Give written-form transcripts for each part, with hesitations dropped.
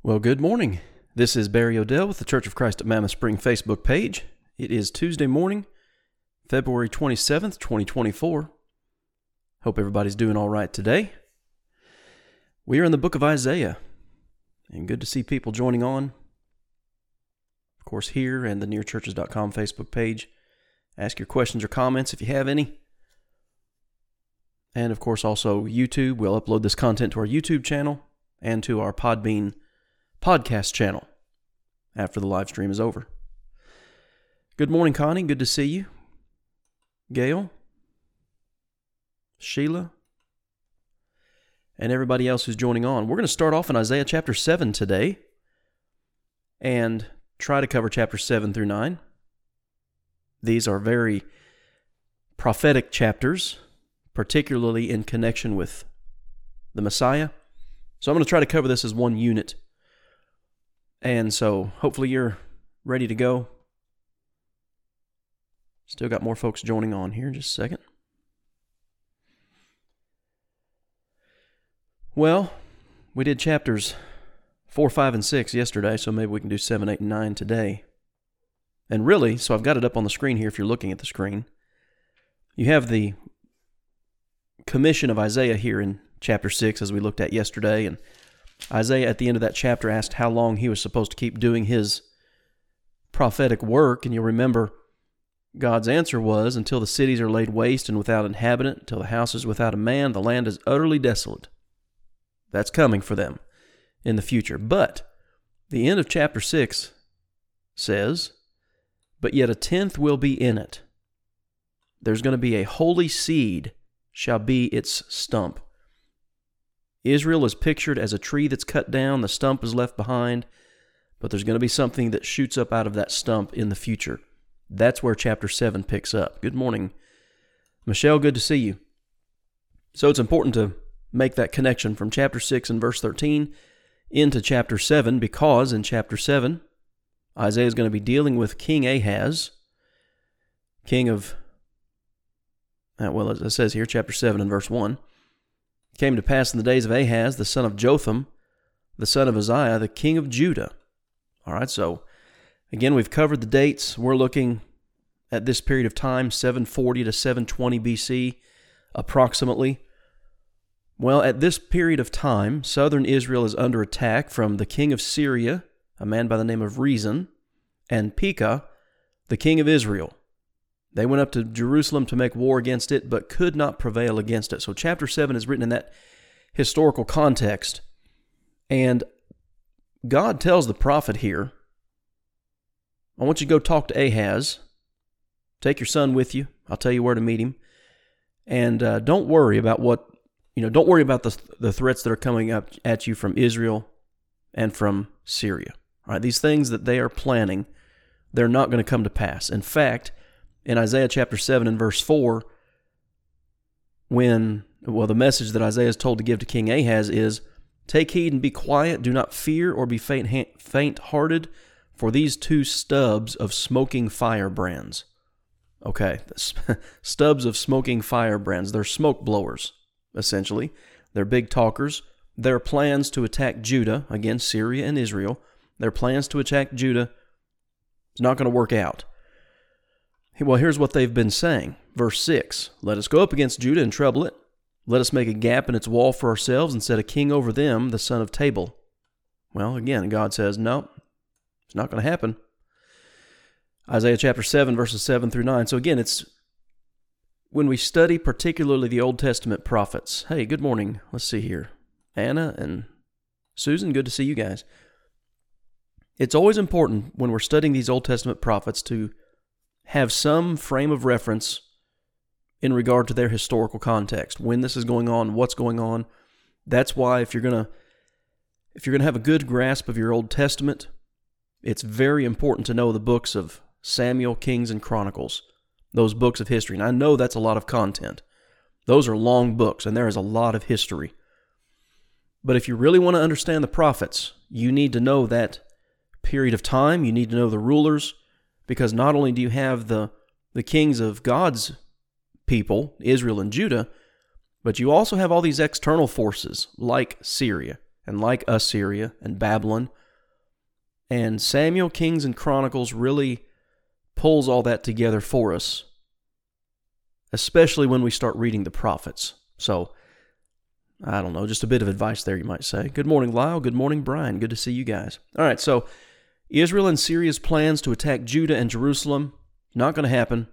Well, good morning. This is Barry Odell with the Church of Christ at Mammoth Spring Facebook page. It is Tuesday morning, February 27th, 2024. Hope everybody's doing all right today. We are in the book of Isaiah, and good to see people joining on. Of course, here and the nearchurches.com Facebook page. Ask your questions or comments if you have any. And of course, also YouTube. We'll upload this content to our YouTube channel and to our Podbean podcast channel after the live stream is over. Good morning, Connie. Good to see you. Gail, Sheila, and everybody else who's joining on. We're going to start off in Isaiah chapter 7 today and try to cover chapters 7 through 9. These are very prophetic chapters, particularly in connection with the Messiah. So I'm going to try to cover this as one unit. And so hopefully you're ready to go. Still got more folks joining on here in just a second. Well, we did chapters 4, 5, and 6 yesterday, so maybe we can do 7, 8, and 9 today. And really, so I've got it up on the screen here if you're looking at the screen. You have the commission of Isaiah here in chapter 6 as we looked at yesterday, and Isaiah at the end of that chapter asked how long he was supposed to keep doing his prophetic work, and you'll remember God's answer was, until the cities are laid waste and without inhabitant, until the house is without a man, the land is utterly desolate. That's coming for them in the future. But the end of chapter 6 says, but yet a tenth will be in it. There's going to be a holy seed shall be its stump. Israel is pictured as a tree that's cut down, the stump is left behind, but there's going to be something that shoots up out of that stump in the future. That's where chapter 7 picks up. Good morning, Michelle, good to see you. So it's important to make that connection from chapter 6 and verse 13 into chapter 7, because in chapter 7, Isaiah is going to be dealing with King Ahaz, king of, well, as it says here, chapter 7 and verse 1. It came to pass in the days of Ahaz, the son of Jotham, the son of Uzziah, the king of Judah. All right, so again, we've covered the dates. We're looking at this period of time, 740 to 720 BC, approximately. Well, at this period of time, southern Israel is under attack from the king of Syria, a man by the name of Rezin, and Pekah, the king of Israel. They went up to Jerusalem to make war against it, but could not prevail against it. So chapter 7 is written in that historical context. And God tells the prophet here, I want you to go talk to Ahaz. Take your son with you. I'll tell you where to meet him. And don't worry about don't worry about the threats that are coming up at you from Israel and from Syria. All right, these things that they are planning, they're not going to come to pass. In fact, in Isaiah chapter 7 and verse 4, the message that Isaiah is told to give to King Ahaz is, take heed and be quiet, do not fear or be faint-hearted, for these two stubs of smoking firebrands. Okay, stubs of smoking firebrands. They're smoke blowers, essentially. They're big talkers. Their plans to attack Judah, again, Syria and Israel, their plans to attack Judah is not going to work out. Well, here's what they've been saying. Verse 6, let us go up against Judah and trouble it. Let us make a gap in its wall for ourselves and set a king over them, the son of Tabal. Well, again, God says, no, it's not going to happen. Isaiah chapter 7, verses 7 through 9. So again, it's when we study particularly the Old Testament prophets. Hey, good morning. Let's see here. Anna and Susan, good to see you guys. It's always important when we're studying these Old Testament prophets to have some frame of reference in regard to their historical context. When this is going on, what's going on. That's why if you're going to have a good grasp of your Old Testament, it's very important to know the books of Samuel, Kings, and Chronicles, those books of history. And I know that's a lot of content. Those are long books, and there is a lot of history. But if you really want to understand the prophets, you need to know that period of time. You need to know the rulers, because not only do you have the kings of God's people, Israel and Judah, but you also have all these external forces like Syria and like Assyria and Babylon. And Samuel, Kings, and Chronicles really pulls all that together for us, especially when we start reading the prophets. So, I don't know, just a bit of advice there, you might say. Good morning, Lyle. Good morning, Brian. Good to see you guys. All right, so Israel and Syria's plans to attack Judah and Jerusalem, not going to happen.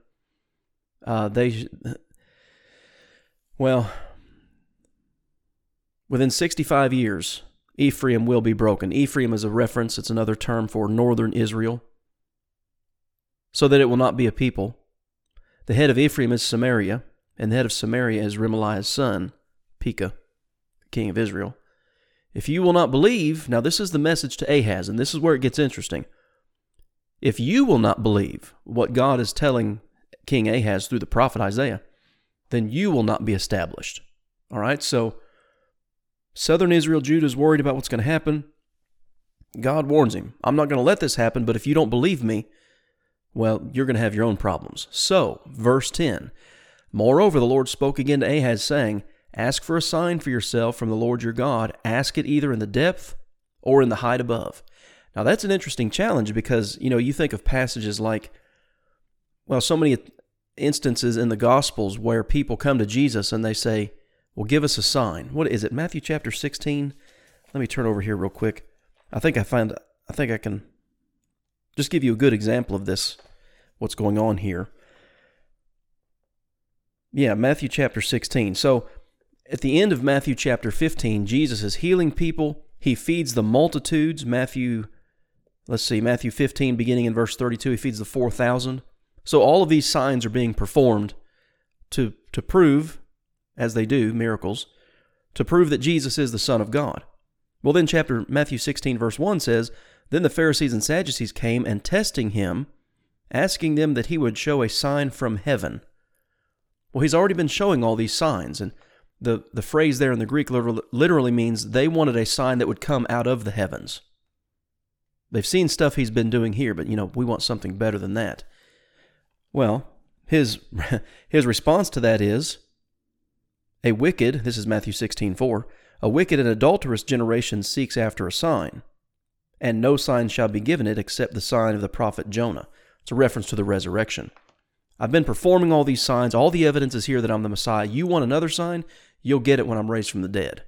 Within 65 years, Ephraim will be broken. Ephraim is a reference, it's another term for northern Israel, so that it will not be a people. The head of Ephraim is Samaria, and the head of Samaria is Remaliah's son, Pekah, the king of Israel. If you will not believe, now this is the message to Ahaz, and this is where it gets interesting. If you will not believe what God is telling King Ahaz through the prophet Isaiah, then you will not be established. All right, so southern Israel, Judah is worried about what's going to happen. God warns him, I'm not going to let this happen, but if you don't believe me, well, you're going to have your own problems. So, verse 10, Moreover, the Lord spoke again to Ahaz, saying, Ask for a sign for yourself from the Lord your God. Ask it either in the depth or in the height above. Now, that's an interesting challenge because, you think of passages like, so many instances in the Gospels where people come to Jesus and they say, well, give us a sign. What is it, Matthew chapter 16? Let me turn over here real quick. I think I can just give you a good example of this, what's going on here. Yeah, Matthew chapter 16. So, at the end of Matthew chapter 15, Jesus is healing people. He feeds the multitudes. Matthew 15, beginning in verse 32, he feeds the 4,000. So all of these signs are being performed to prove, as they do, miracles, to prove that Jesus is the Son of God. Well, then Matthew 16, verse 1 says, Then the Pharisees and Sadducees came and testing him, asking them that he would show a sign from heaven. Well, he's already been showing all these signs, and the phrase there in the Greek literally means they wanted a sign that would come out of the heavens. They've seen stuff he's been doing here, but, we want something better than that. Well, his response to that is, this is Matthew 16:4, a wicked and adulterous generation seeks after a sign, and no sign shall be given it except the sign of the prophet Jonah. It's a reference to the resurrection. I've been performing all these signs. All the evidence is here that I'm the Messiah. You want another sign? You'll get it when I'm raised from the dead.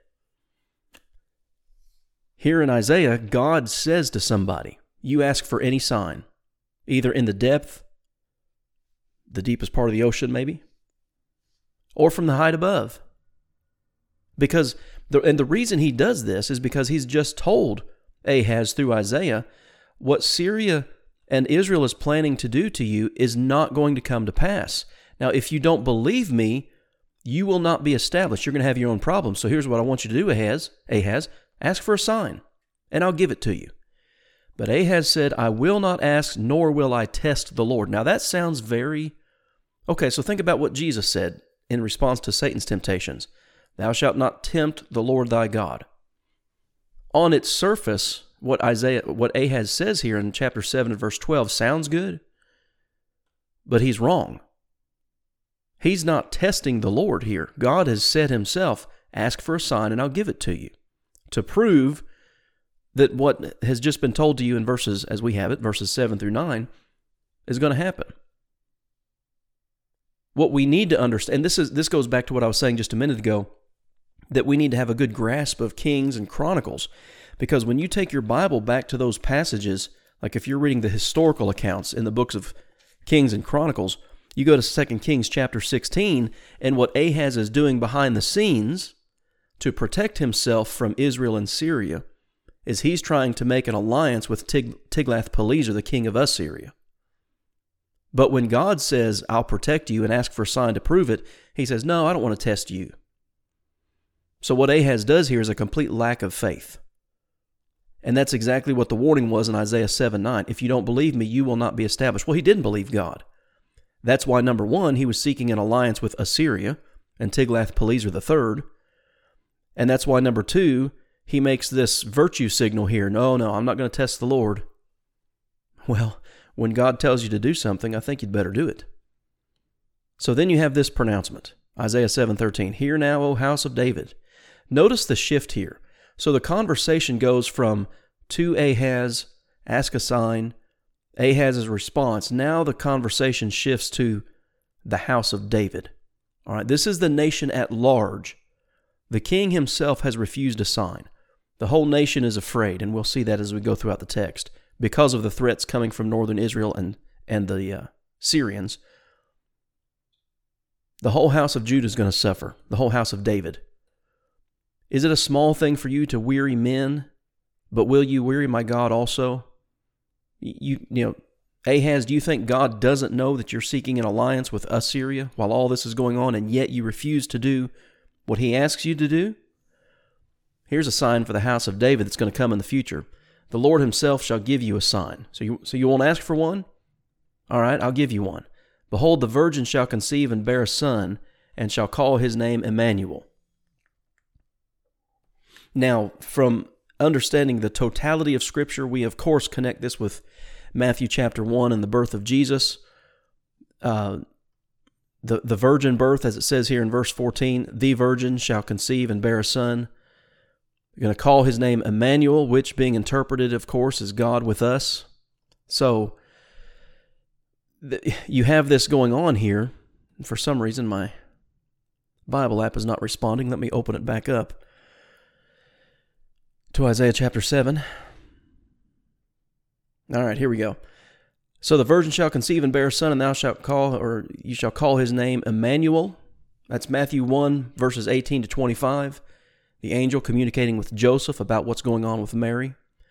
Here in Isaiah, God says to somebody, you ask for any sign, either in the depth, the deepest part of the ocean maybe, or from the height above. Because, the reason he does this is because he's just told Ahaz through Isaiah, what Syria and Israel is planning to do to you is not going to come to pass. Now, if you don't believe me, you will not be established. You're going to have your own problems. So here's what I want you to do, Ahaz. Ask for a sign, and I'll give it to you. But Ahaz said, I will not ask, nor will I test the Lord. Now that sounds okay, so think about what Jesus said in response to Satan's temptations. Thou shalt not tempt the Lord thy God. On its surface, what Ahaz says here in chapter 7 and verse 12 sounds good, but he's wrong. He's not testing the Lord here. God has said himself, ask for a sign and I'll give it to you, to prove that what has just been told to you in verses, as we have it, verses 7 through 9, is going to happen. What we need to understand, and this goes back to what I was saying just a minute ago, that we need to have a good grasp of Kings and Chronicles. Because when you take your Bible back to those passages, like if you're reading the historical accounts in the books of Kings and Chronicles, you go to 2 Kings chapter 16, and what Ahaz is doing behind the scenes to protect himself from Israel and Syria is he's trying to make an alliance with Tiglath-Pileser, the king of Assyria. But when God says, I'll protect you and ask for a sign to prove it, he says, no, I don't want to test you. So what Ahaz does here is a complete lack of faith. And that's exactly what the warning was in Isaiah 7:9. If you don't believe me, you will not be established. Well, he didn't believe God. That's why, number one, he was seeking an alliance with Assyria and Tiglath-Pileser III. And that's why, number two, he makes this virtue signal here. No, I'm not going to test the Lord. Well, when God tells you to do something, I think you'd better do it. So then you have this pronouncement, Isaiah 7:13. Hear now, O house of David. Notice the shift here. So the conversation goes from to Ahaz, ask a sign, Ahaz's response. Now the conversation shifts to the house of David. All right, this is the nation at large. The king himself has refused a sign. The whole nation is afraid, and we'll see that as we go throughout the text, because of the threats coming from northern Israel and the Syrians. The whole house of Judah is going to suffer, the whole house of David. Is it a small thing for you to weary men, but will you weary my God also? You know, Ahaz, do you think God doesn't know that you're seeking an alliance with Assyria while all this is going on, and yet you refuse to do what he asks you to do? Here's a sign for the house of David that's going to come in the future. The Lord himself shall give you a sign. So you won't ask for one? All right, I'll give you one. Behold, the virgin shall conceive and bear a son, and shall call his name Emmanuel. Now, from understanding the totality of Scripture, we of course connect this with Matthew chapter 1 and the birth of Jesus. The virgin birth, as it says here in verse 14, the virgin shall conceive and bear a son. You're going to call his name Emmanuel, which being interpreted, of course, is God with us. So you have this going on here. For some reason, my Bible app is not responding. Let me open it back up to Isaiah chapter 7. All right, here we go. So the virgin shall conceive and bear a son, and you shall call his name Emmanuel. That's Matthew 1, verses 18 to 25. The angel communicating with Joseph about what's going on with Mary.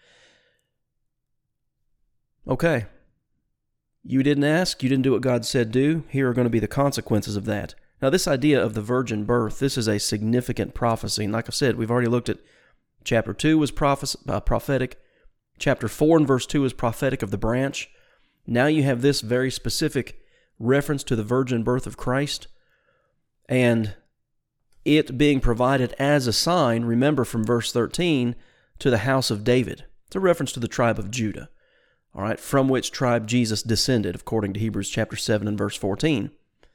Okay. You didn't ask, you didn't do what God said do. Here are going to be the consequences of that. Now, this idea of the virgin birth, this is a significant prophecy. And like I said, we've already looked at chapter 2 was prophetic. Chapter 4 and verse 2 is prophetic of the branch. Now you have this very specific reference to the virgin birth of Christ. And it being provided as a sign, remember from verse 13, to the house of David. It's a reference to the tribe of Judah. All right, from which tribe Jesus descended, according to Hebrews chapter 7 and verse 14.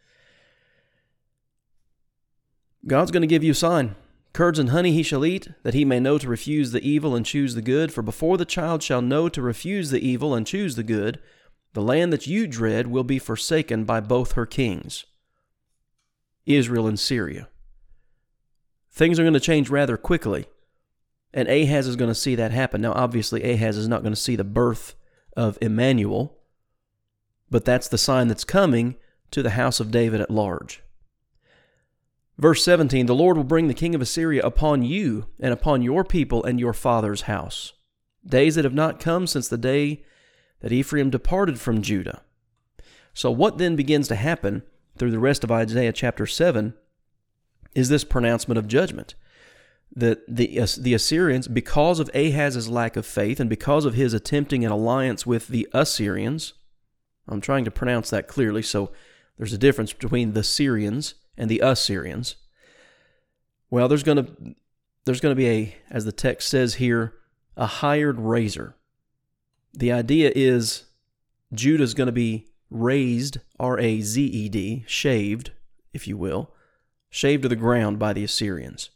God's going to give you a sign. Curds and honey he shall eat, that he may know to refuse the evil and choose the good. For before the child shall know to refuse the evil and choose the good, the land that you dread will be forsaken by both her kings, Israel and Syria. Things are going to change rather quickly, and Ahaz is going to see that happen. Now, obviously, Ahaz is not going to see the birth of Emmanuel, but that's the sign that's coming to the house of David at large. Verse 17, the Lord will bring the king of Assyria upon you and upon your people and your father's house, days that have not come since the day that Ephraim departed from Judah. So what then begins to happen through the rest of Isaiah chapter 7 is this pronouncement of judgment. That the Assyrians, because of Ahaz's lack of faith and because of his attempting an alliance with the Assyrians, I'm trying to pronounce that clearly, so there's a difference between the Syrians and the Assyrians. Well, there's going to be as the text says here, a hired razor. The idea is Judah's going to be razed, R-A-Z-E-D, shaved, if you will, shaved to the ground by the Assyrians.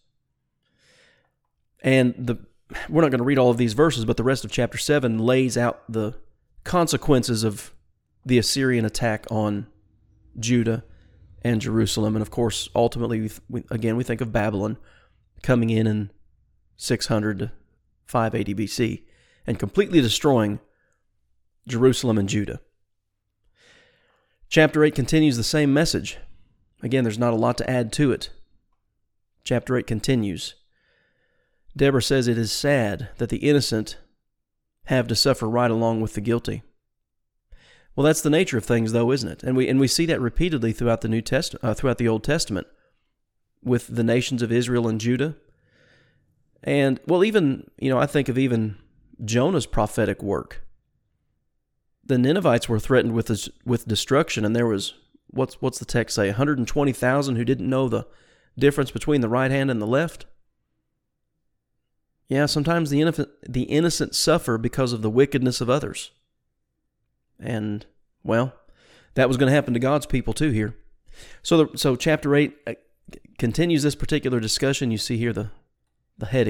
And we're not going to read all of these verses, but the rest of chapter 7 lays out the consequences of the Assyrian attack on Judah and Jerusalem. And of course, ultimately, we think of Babylon coming in 600 to 580 BC and completely destroying Jerusalem and Judah. Chapter 8 continues the same message. Again, there's not a lot to add to it. Chapter 8 continues. Deborah says it is sad that the innocent have to suffer right along with the guilty. Well, that's the nature of things, though, isn't it? And we see that repeatedly throughout the throughout the Old Testament, with the nations of Israel and Judah. And well, even I think of even Jonah's prophetic work. The Ninevites were threatened with destruction, and there was what's the text say? 120,000 who didn't know the difference between the right hand and the left. Yeah, sometimes the innocent suffer because of the wickedness of others. And, well, that was going to happen to God's people too here. So chapter 8 continues this particular discussion. You see here the heading,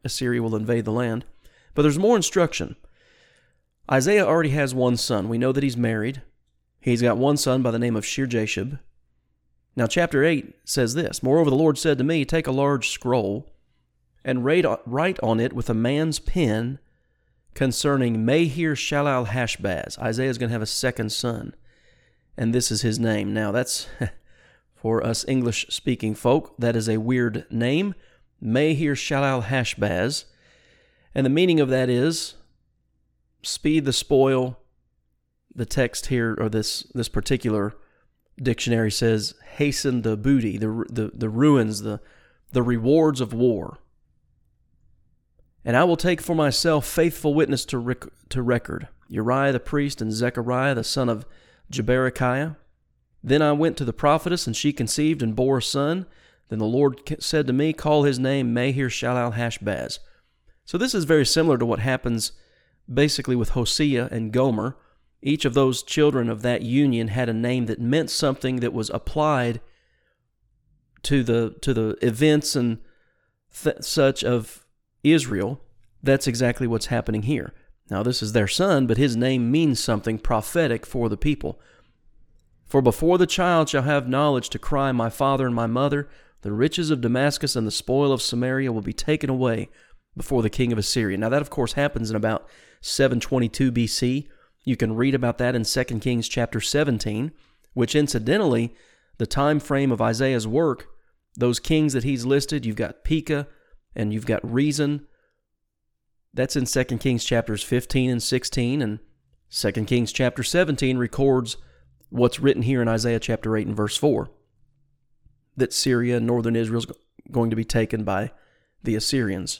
Assyria will invade the land. But there's more instruction. Isaiah already has one son. We know that he's married. He's got one son by the name of Shear-Jashub. Now, chapter 8 says this, "Moreover, the Lord said to me, take a large scroll and write on it with a man's pen concerning Mahir-Shalal-Hashbaz." Isaiah is going to have a second son, and this is his name. Now, that's, for us English-speaking folk, that is a weird name, Mahir-Shalal-Hashbaz. And the meaning of that is speed the spoil. The text here, or this particular dictionary says, hasten the booty, the ruins, the rewards of war. "And I will take for myself faithful witness to record, Uriah the priest and Zechariah the son of Jeberechiah. Then I went to the prophetess, and she conceived and bore a son. Then the Lord said to me, call his name Mahir-Shalal-Hashbaz." So this is very similar to what happens basically with Hosea and Gomer. Each of those children of that union had a name that meant something that was applied to the events and such of Israel. That's exactly what's happening here. Now, this is their son, but his name means something prophetic for the people. "For before the child shall have knowledge to cry, my father and my mother, the riches of Damascus and the spoil of Samaria will be taken away before the king of Assyria." Now, that, of course, happens in about 722 BC. You can read about that in 2 Kings chapter 17, which incidentally, the time frame of Isaiah's work, those kings that he's listed, you've got Pekah and you've got Rezin. That's in 2 Kings chapters 15 and 16, and 2 Kings chapter 17 records what's written here in Isaiah chapter 8 and verse 4, that Syria and northern Israel is going to be taken by the Assyrians.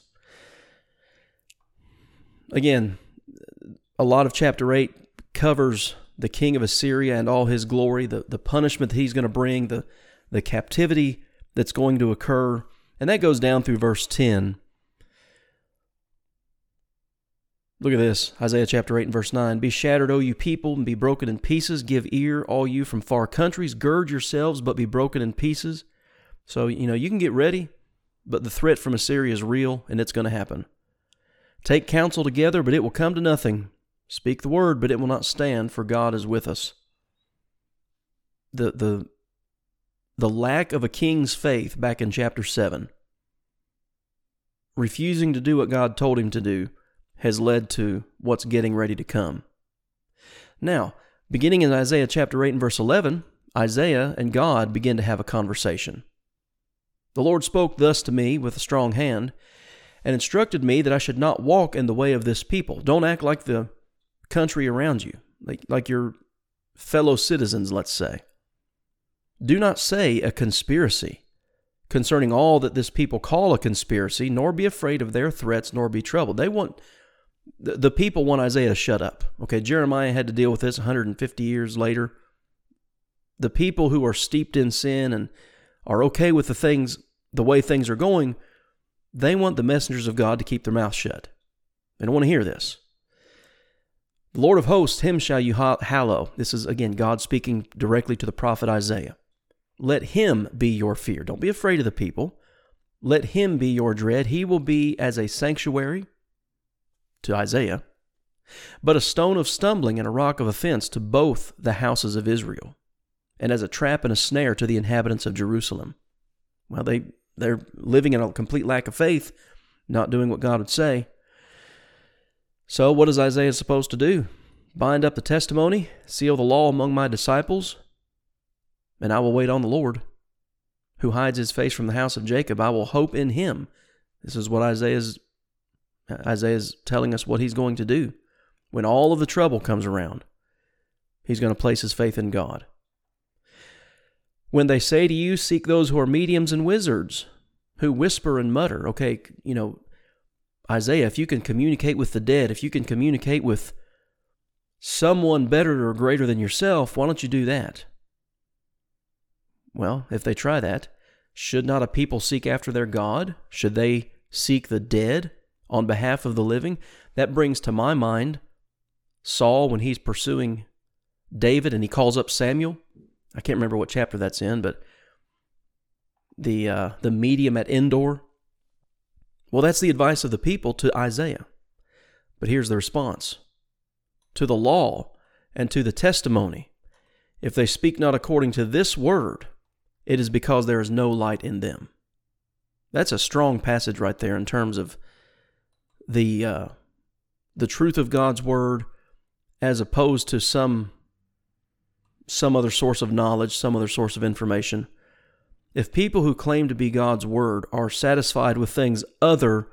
Again, a lot of chapter 8 covers the king of Assyria and all his glory, the punishment that he's going to bring, the captivity that's going to occur. And that goes down through verse 10. Look at this, Isaiah chapter 8 and verse 9. "Be shattered, O you people, and be broken in pieces. Give ear, all you from far countries. Gird yourselves, but be broken in pieces." So, you can get ready, but the threat from Assyria is real, and it's going to happen. "Take counsel together, but it will come to nothing. Speak the word, but it will not stand, for God is with us." The lack of a king's faith back in chapter 7, refusing to do what God told him to do, has led to what's getting ready to come. Now, beginning in Isaiah chapter 8 and verse 11, Isaiah and God begin to have a conversation. "The Lord spoke thus to me with a strong hand, and instructed me that I should not walk in the way of this people." Don't act like the country around you, like your fellow citizens, let's say. "Do not say a conspiracy concerning all that this people call a conspiracy, nor be afraid of their threats, nor be troubled." The people want Isaiah to shut up. Okay, Jeremiah had to deal with this 150 years later. The people who are steeped in sin and are okay with the way things are going, they want the messengers of God to keep their mouths shut. They don't want to hear this. "The Lord of hosts, him shall you hallow." This is, again, God speaking directly to the prophet Isaiah. "Let him be your fear." Don't be afraid of the people. "Let him be your dread. He will be as a sanctuary," to Isaiah, "but a stone of stumbling and a rock of offense to both the houses of Israel, and as a trap and a snare to the inhabitants of Jerusalem." Well, they're living in a complete lack of faith, not doing what God would say. So what is Isaiah supposed to do? "Bind up the testimony, seal the law among my disciples, and I will wait on the Lord, who hides his face from the house of Jacob. I will hope in him." This is what Isaiah's telling us what he's going to do. When all of the trouble comes around, he's going to place his faith in God. "When they say to you, seek those who are mediums and wizards, who whisper and mutter." Okay, Isaiah, if you can communicate with the dead, if you can communicate with someone better or greater than yourself, why don't you do that? Well, if they try that, should not a people seek after their God? Should they seek the dead on behalf of the living? That brings to my mind Saul when he's pursuing David and he calls up Samuel. I can't remember what chapter that's in, but the medium at Endor. Well, that's the advice of the people to Isaiah. But here's the response. To the law and to the testimony, if they speak not according to this word, it is because there is no light in them. That's a strong passage right there in terms of the truth of God's word as opposed to some other source of knowledge, some other source of information. If people who claim to be God's word are satisfied with things other,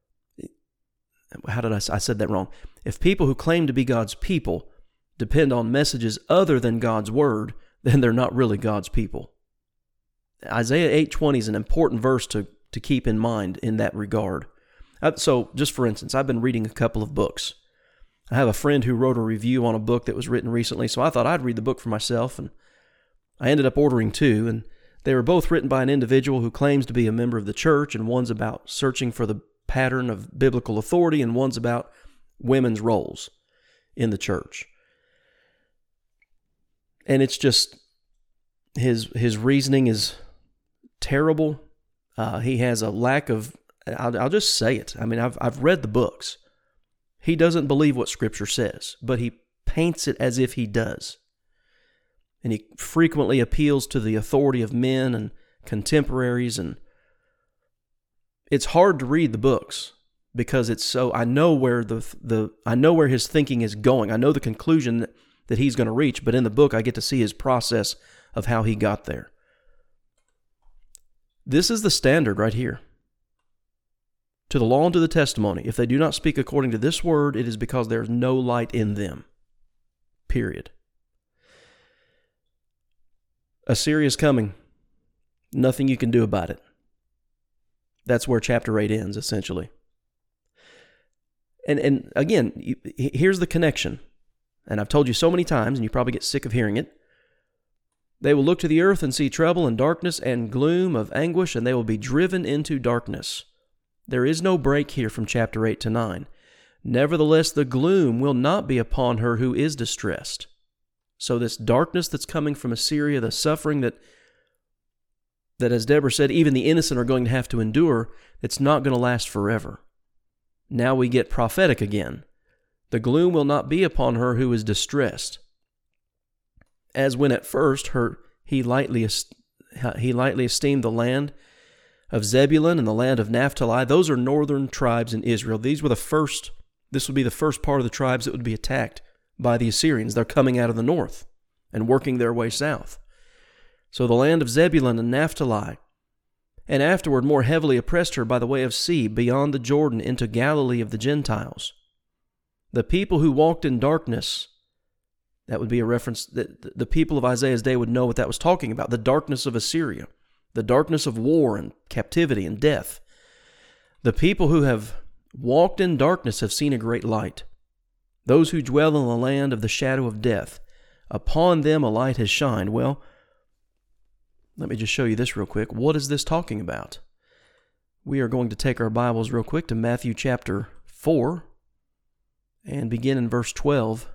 I said that wrong. If people who claim to be God's people depend on messages other than God's word, then they're not really God's people. Isaiah 8:20 is an important verse to keep in mind in that regard. So, just for instance, I've been reading a couple of books. I have a friend who wrote a review on a book that was written recently, so I thought I'd read the book for myself, and I ended up ordering two, and they were both written by an individual who claims to be a member of the church, and one's about searching for the pattern of biblical authority, and one's about women's roles in the church. And it's just, his reasoning is terrible. He has a lack of, I'll just say it. I mean, I've read the books. He doesn't believe what Scripture says, but he paints it as if he does. And he frequently appeals to the authority of men and contemporaries, and it's hard to read the books because it's so, I know where I know where his thinking is going. I know the conclusion that he's going to reach, but in the book I get to see his process of how he got there. This is the standard right here. To the law and to the testimony, if they do not speak according to this word, it is because there is no light in them. Period. Assyria is coming. Nothing you can do about it. That's where chapter 8 ends, essentially. And again, here's the connection. And I've told you so many times, and you probably get sick of hearing it. They will look to the earth and see trouble and darkness and gloom of anguish, and they will be driven into darkness. There is no break here from chapter 8 to 9. Nevertheless, the gloom will not be upon her who is distressed. So this darkness that's coming from Assyria, the suffering that as Deborah said, even the innocent are going to have to endure, it's not going to last forever. Now we get prophetic again. The gloom will not be upon her who is distressed. As when at first he lightly esteemed the land of Zebulun and the land of Naphtali. Those are northern tribes in Israel. This would be the first part of the tribes that would be attacked by the Assyrians. They're coming out of the north and working their way south. So the land of Zebulun and Naphtali, and afterward more heavily oppressed her by the way of sea beyond the Jordan into Galilee of the Gentiles. The people who walked in darkness, that would be a reference that the people of Isaiah's day would know what that was talking about, the darkness of Assyria, the darkness of war and captivity and death. The people who have walked in darkness have seen a great light. Those who dwell in the land of the shadow of death, upon them a light has shined. Well, let me just show you this real quick. What is this talking about? We are going to take our Bibles real quick to Matthew chapter 4 and begin in verse 12.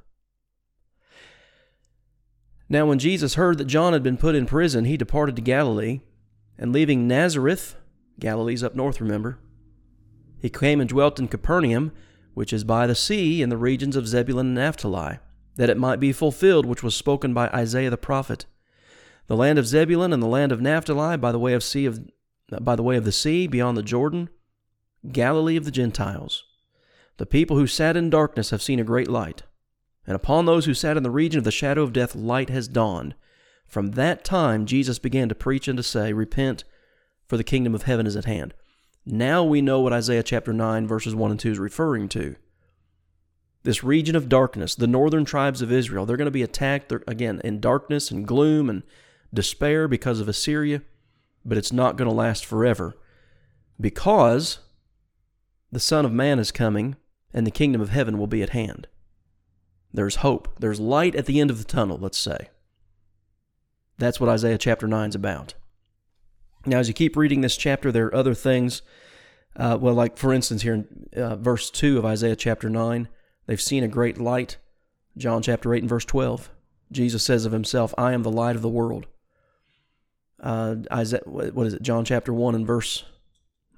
Now when Jesus heard that John had been put in prison, he departed to Galilee, and leaving Nazareth, Galilee's up north, remember, he came and dwelt in Capernaum, which is by the sea in the regions of Zebulun and Naphtali, that it might be fulfilled which was spoken by Isaiah the prophet. The land of Zebulun and the land of Naphtali by the way of the sea beyond the Jordan, Galilee of the Gentiles. The people who sat in darkness have seen a great light, and upon those who sat in the region of the shadow of death light has dawned. From that time Jesus began to preach and to say, Repent, for the kingdom of heaven is at hand. Now we know what Isaiah chapter 9 verses 1 and 2 is referring to. This region of darkness, the northern tribes of Israel, they're going to be attacked, again, in darkness and gloom and despair because of Assyria, but it's not going to last forever because the Son of Man is coming and the kingdom of heaven will be at hand. There's hope. There's light at the end of the tunnel, let's say. That's what Isaiah chapter 9 is about. Now, as you keep reading this chapter, there are other things. Like for instance here in verse 2 of Isaiah chapter 9, they've seen a great light. John chapter 8 and verse 12, Jesus says of himself, I am the light of the world. John chapter 1 and verse,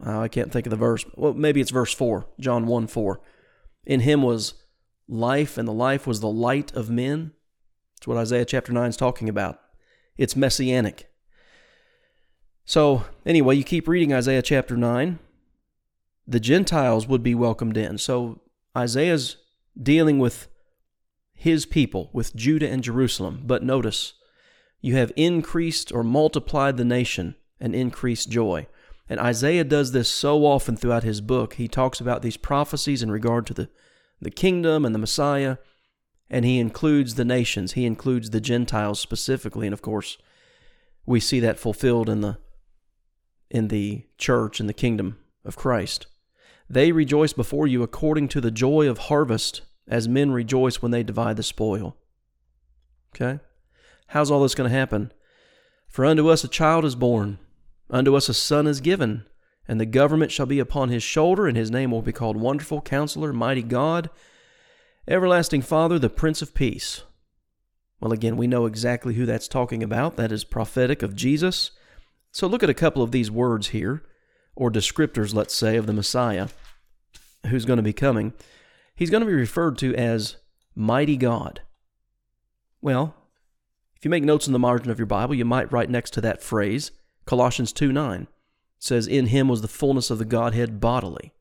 I can't think of the verse. Well, maybe it's verse 4, John 1:4. In him was life, and the life was the light of men. That's what Isaiah chapter 9 is talking about. It's messianic. So, anyway, you keep reading Isaiah chapter 9. The Gentiles would be welcomed in. So, Isaiah's dealing with his people, with Judah and Jerusalem. But notice, you have increased or multiplied the nation and increased joy. And Isaiah does this so often throughout his book. He talks about these prophecies in regard to the kingdom and the Messiah, and he includes the nations. He includes the Gentiles specifically. And of course, we see that fulfilled in the church and the kingdom of Christ. They rejoice before you according to the joy of harvest, as men rejoice when they divide the spoil. Okay? How's all this going to happen? For unto us a child is born, unto us a son is given, and the government shall be upon his shoulder, and his name will be called Wonderful Counselor, Mighty God, Everlasting Father, the Prince of Peace. Well, again, we know exactly who that's talking about. That is prophetic of Jesus. So look at a couple of these words here, or descriptors, let's say, of the Messiah who's going to be coming. He's going to be referred to as Mighty God. Well, if you make notes in the margin of your Bible, you might write next to that phrase, Colossians 2:9. It says, in him was the fullness of the Godhead bodily.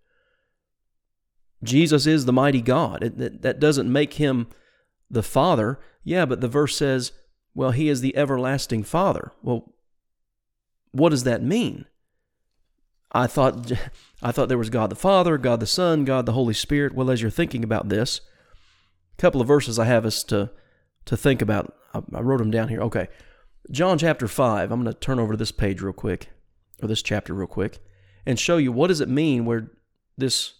Jesus is the mighty God. That doesn't make him the Father. Yeah, but the verse says, well, he is the everlasting Father. Well, what does that mean? I thought there was God the Father, God the Son, God the Holy Spirit. Well, as you're thinking about this, a couple of verses I have us to think about. I wrote them down here. Okay. John chapter 5. I'm going to turn over to this page real quick, or this chapter real quick, and show you what does it mean where this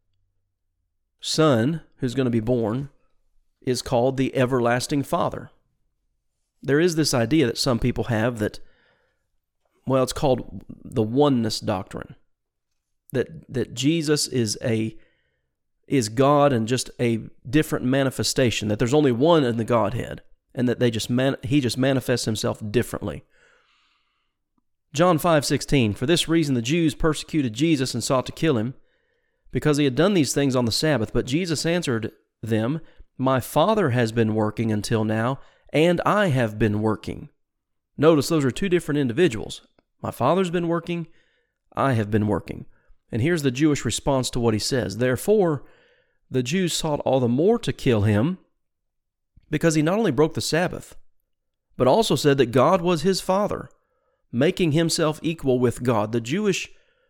Son who's going to be born is called the Everlasting Father. There is this idea that some people have that, well, it's called the oneness doctrine, that Jesus is God and just a different manifestation, that there's only one in the Godhead, and that he just manifests himself differently. John 5:16, for this reason the Jews persecuted Jesus and sought to kill him, because he had done these things on the Sabbath. But Jesus answered them, my Father has been working until now, and I have been working. Notice those are two different individuals. My Father's been working, I have been working. And here's the Jewish response to what he says. Therefore, the Jews sought all the more to kill him, because he not only broke the Sabbath, but also said that God was his Father, making himself equal with God. The Jewish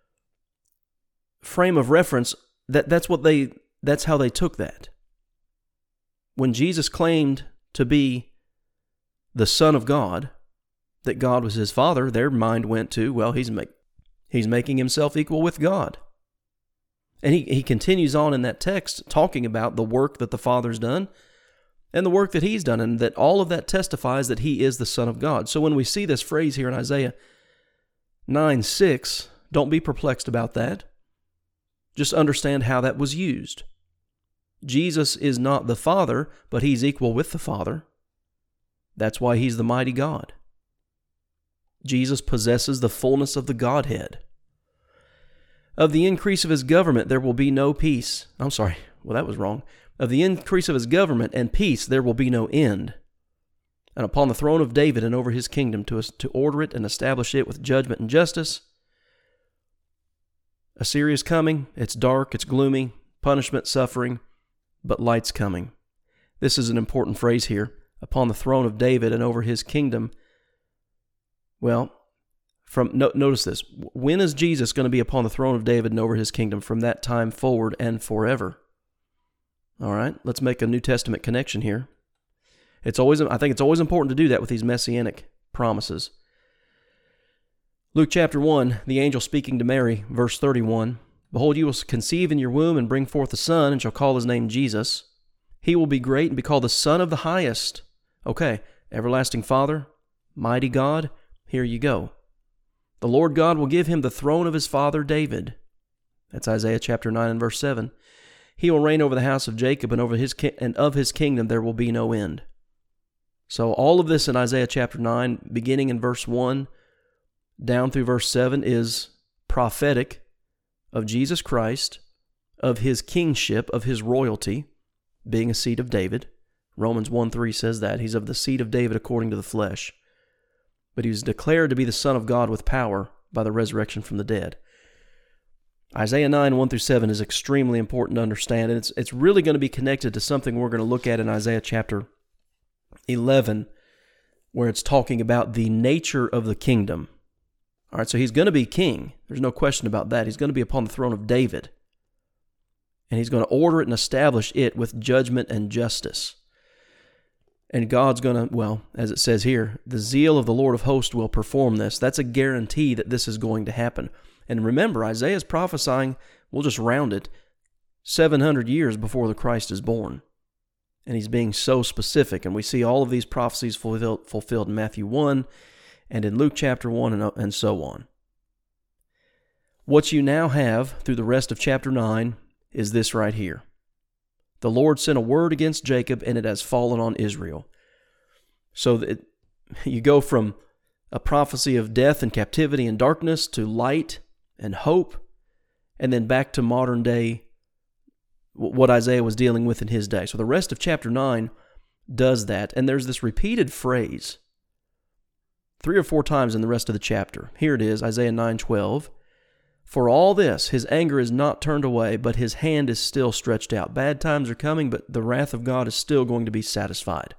frame of reference, that's how they took that. When Jesus claimed to be the Son of God, that God was his Father, their mind went to, well, he's making himself equal with God. And he continues on in that text talking about the work that the Father's done and the work that he's done, and that all of that testifies that he is the Son of God. So when we see this phrase here in Isaiah 9:6, don't be perplexed about that. Just understand how that was used. Jesus is not the Father, but he's equal with the Father. That's why he's the mighty God. Jesus possesses the fullness of the Godhead. Of the increase of his government there will be no peace. I'm sorry, well that was wrong. Of the increase of his government and peace there will be no end. And upon the throne of David and over his kingdom to order it and establish it with judgment and justice. Assyria's coming, it's dark, it's gloomy, punishment, suffering, but light's coming. This is an important phrase here. Upon the throne of David and over his kingdom. Well, notice this. When is Jesus going to be upon the throne of David and over his kingdom? From that time forward and forever. All right, let's make a New Testament connection here. I think it's always important to do that with these messianic promises. Luke chapter 1, the angel speaking to Mary, verse 31. Behold, you will conceive in your womb and bring forth a son, and shall call his name Jesus. He will be great and be called the Son of the Highest. Okay, everlasting Father, mighty God, here you go. The Lord God will give him the throne of his father David. That's Isaiah chapter 9 and verse 7. He will reign over the house of Jacob, and of his kingdom there will be no end. So all of this in Isaiah chapter 9, beginning in verse 1, down through verse 7, is prophetic of Jesus Christ, of his kingship, of his royalty, being a seed of David. Romans 1:3 says that. He's of the seed of David according to the flesh. But he was declared to be the Son of God with power by the resurrection from the dead. Isaiah 9, 1-7 is extremely important to understand, and it's really going to be connected to something we're going to look at in Isaiah chapter 11, where it's talking about the nature of the kingdom. All right, so he's going to be king. There's no question about that. He's going to be upon the throne of David, and he's going to order it and establish it with judgment and justice. And God's going to, well, as it says here, the zeal of the Lord of hosts will perform this. That's a guarantee that this is going to happen. And remember, Isaiah's prophesying, we'll just round it, 700 years before the Christ is born. And he's being so specific. And we see all of these prophecies fulfilled in Matthew 1 and in Luke chapter 1 and so on. What you now have through the rest of chapter 9 is this right here. The Lord sent a word against Jacob, and it has fallen on Israel. So that you go from a prophecy of death and captivity and darkness to light and hope, and then back to modern day, what Isaiah was dealing with in his day. So the rest of chapter 9 does that, and there's this repeated phrase 3 or 4 times in the rest of the chapter. Here it is, Isaiah 9:12. For all this, his anger is not turned away, but his hand is still stretched out. Bad times are coming, but the wrath of God is still going to be satisfied.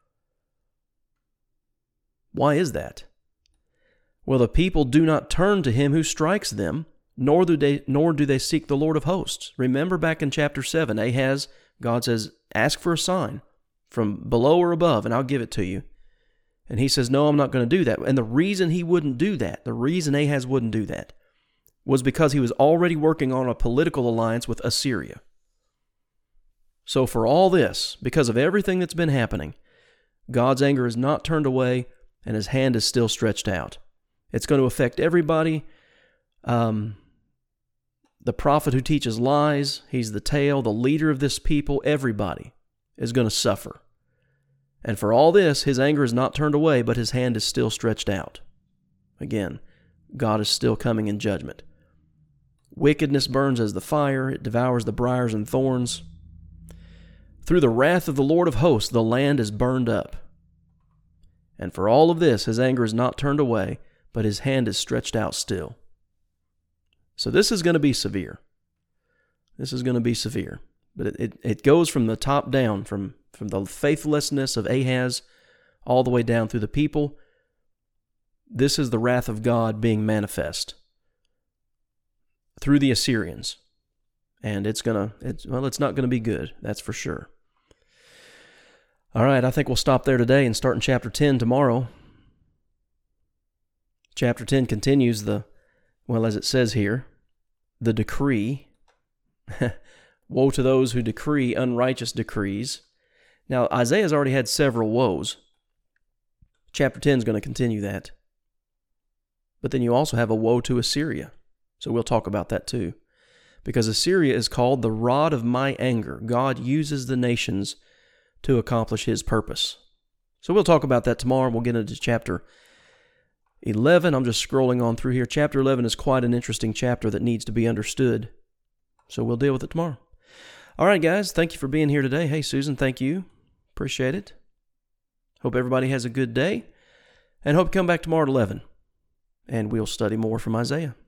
Why is that? Well, the people do not turn to him who strikes them, nor do they seek the Lord of hosts. Remember back in chapter 7, Ahaz, God says, ask for a sign from below or above, and I'll give it to you. And he says, no, I'm not going to do that. And the reason he wouldn't do that, the reason Ahaz wouldn't do that, was because he was already working on a political alliance with Assyria. So for all this, because of everything that's been happening, God's anger is not turned away, and his hand is still stretched out. It's going to affect everybody. The prophet who teaches lies, he's the tail, the leader of this people, everybody is going to suffer. And for all this, his anger is not turned away, but his hand is still stretched out. Again, God is still coming in judgment. Wickedness burns as the fire, it devours the briars and thorns. Through the wrath of the Lord of hosts, the land is burned up. And for all of this, his anger is not turned away, but his hand is stretched out still. So this is going to be severe. This is going to be severe. But it goes from the top down, from the faithlessness of Ahaz all the way down through the people. This is the wrath of God being manifest through the Assyrians. And it's not going to be good, that's for sure. All right, I think we'll stop there today and start in chapter 10 tomorrow. Chapter 10 continues as it says here, the decree. Woe to those who decree unrighteous decrees. Now, Isaiah's already had several woes. Chapter 10 is going to continue that. But then you also have a woe to Assyria. So we'll talk about that too. Because Assyria is called the rod of my anger. God uses the nations to accomplish his purpose. So we'll talk about that tomorrow. We'll get into chapter 11. I'm just scrolling on through here. Chapter 11 is quite an interesting chapter that needs to be understood. So we'll deal with it tomorrow. All right, guys. Thank you for being here today. Hey, Susan, thank you. Appreciate it. Hope everybody has a good day. And hope you come back tomorrow at 11. And we'll study more from Isaiah.